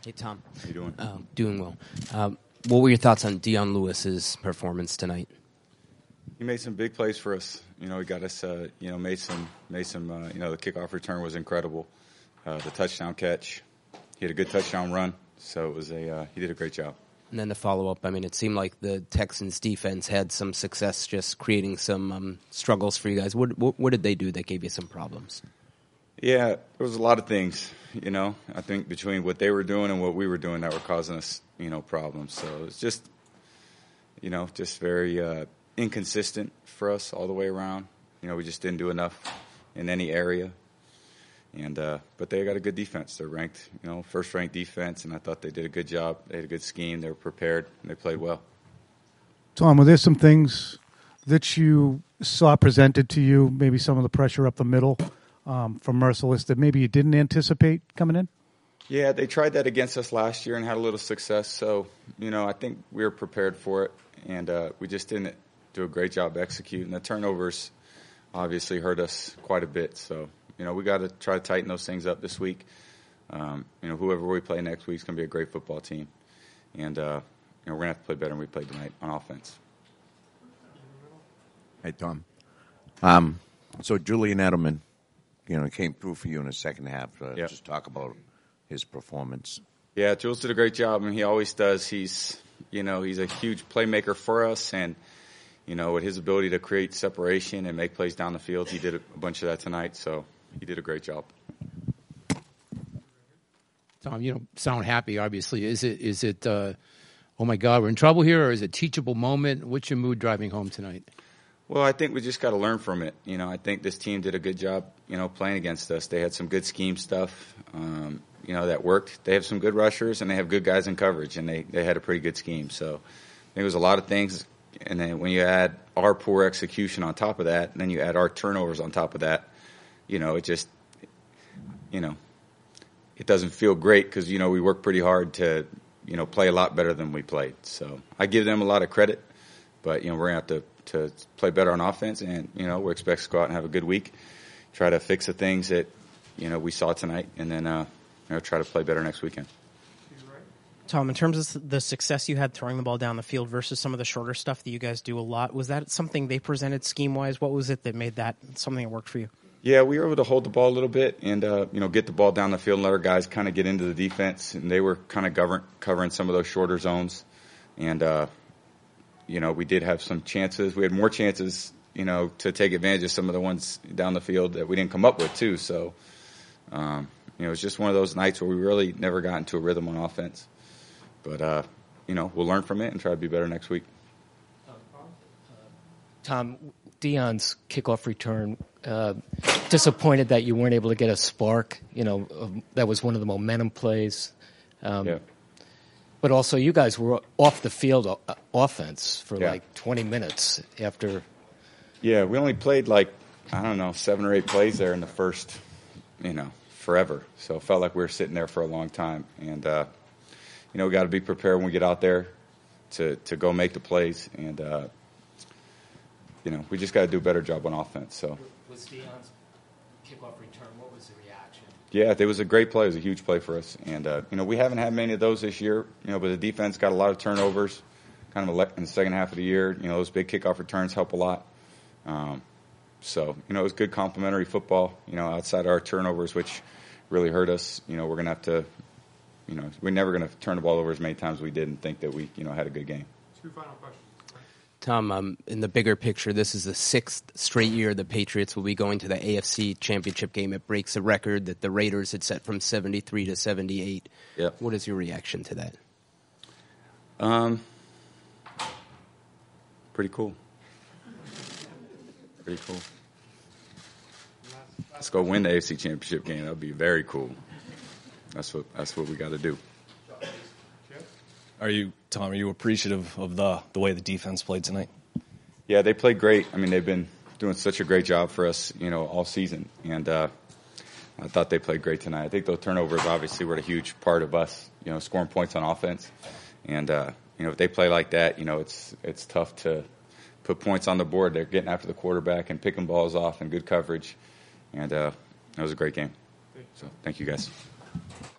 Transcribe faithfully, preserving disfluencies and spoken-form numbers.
Hey, Tom. How you doing? Uh, doing well. Um, what were your thoughts on Dion Lewis's performance tonight? He made some big plays for us. You know, he got us. Uh, you know, made some. Made some. Uh, you know, the kickoff return was incredible. Uh, the touchdown catch. He had a good touchdown run. So it was a. Uh, he did a great job. And then to follow up, I mean, it seemed like the Texans' defense had some success just creating some um, struggles for you guys. What, what what did they do that gave you some problems? Yeah, there was a lot of things. You know, I think between what they were doing and what we were doing that were causing us, you know, problems. So it's just, you know, just very uh, inconsistent for us all the way around. You know, we just didn't do enough in any area. And uh, but they got a good defense. They're ranked, you know, first-ranked defense, and I thought they did a good job. They had a good scheme. They were prepared, and they played well. Tom, were there some things that you saw presented to you, maybe some of the pressure up the middle um, from Mercilus that maybe you didn't anticipate coming in? Yeah, they tried that against us last year and had a little success. So, you know, I think we were prepared for it, and uh, we just didn't do a great job executing. The turnovers obviously hurt us quite a bit, so – you know, we got to try to tighten those things up this week. Um, you know, whoever we play next week is going to be a great football team. And, uh, you know, we're going to have to play better than we played tonight on offense. Hey, Tom. Um, so Julian Edelman, you know, came through for you in the second half. Uh, yep. Just talk about his performance. Yeah, Jules did a great job, and he always does. He's, you know, he's a huge playmaker for us. And, you know, with his ability to create separation and make plays down the field, he did a bunch of that tonight. So, he did a great job. Tom, you don't sound happy, obviously. Is it, is it uh, oh, my God, we're in trouble here, or is it a teachable moment? What's your mood driving home tonight? Well, I think we just got to learn from it. You know, I think this team did a good job, you know, playing against us. They had some good scheme stuff, um, you know, that worked. They have some good rushers, and they have good guys in coverage, and they, they had a pretty good scheme. So I think it was a lot of things. And then when you add our poor execution on top of that, and then you add our turnovers on top of that, you know, it just, you know, it doesn't feel great because, you know, we work pretty hard to, you know, play a lot better than we played. So I give them a lot of credit, but, you know, we're going to have to, to play better on offense, and, you know, we're expected to go out and have a good week, try to fix the things that, you know, we saw tonight, and then, uh, you know, try to play better next weekend. Tom, in terms of the success you had throwing the ball down the field versus some of the shorter stuff that you guys do a lot, was that something they presented scheme-wise? What was it that made that something that worked for you? Yeah, we were able to hold the ball a little bit and, uh, you know, get the ball down the field and let our guys kind of get into the defense. And they were kind of govern- covering some of those shorter zones. And, uh, you know, we did have some chances. We had more chances, you know, to take advantage of some of the ones down the field that we didn't come up with, too. So, um, you know, it was just one of those nights where we really never got into a rhythm on offense. But, uh, you know, we'll learn from it and try to be better next week. Tom, Dion's kickoff return, uh, disappointed that you weren't able to get a spark. You know, uh, that was one of the momentum plays. Um, yeah. But also, you guys were off the field uh, offense for yeah. like twenty minutes after. Yeah, we only played like, I don't know, seven or eight plays there in the first, you know, forever. So it felt like we were sitting there for a long time. And, uh, you know, we got to be prepared when we get out there to, to go make the plays. And, uh, you know, we just got to do a better job on offense. So. Was Dion's kickoff return, what was the reaction? Yeah, it was a great play. It was a huge play for us. And, uh, you know, we haven't had many of those this year, you know, but the defense got a lot of turnovers kind of in the second half of the year. You know, those big kickoff returns help a lot. Um, so, you know, it was good complementary football, you know, outside our turnovers, which really hurt us. You know, we're going to have to, you know, we're never going to turn the ball over as many times as we did and think that we, you know, had a good game. Two final questions. Tom, um, in the bigger picture, this is the sixth straight year the Patriots will be going to the A F C Championship game. It breaks a record that the Raiders had set from seventy-three to seventy-eight. Yep. What is your reaction to that? Um, pretty cool. Pretty cool. Let's go win the A F C Championship game. That would be very cool. That's what that's what we got to do. Are you, Tom, are you appreciative of the the way the defense played tonight? Yeah, they played great. I mean, they've been doing such a great job for us, you know, all season. And uh, I thought they played great tonight. I think those turnovers obviously were a huge part of us, you know, scoring points on offense. And, uh, you know, if they play like that, you know, it's it's tough to put points on the board. They're getting after the quarterback and picking balls off and good coverage. And uh, that was a great game. So thank you, guys.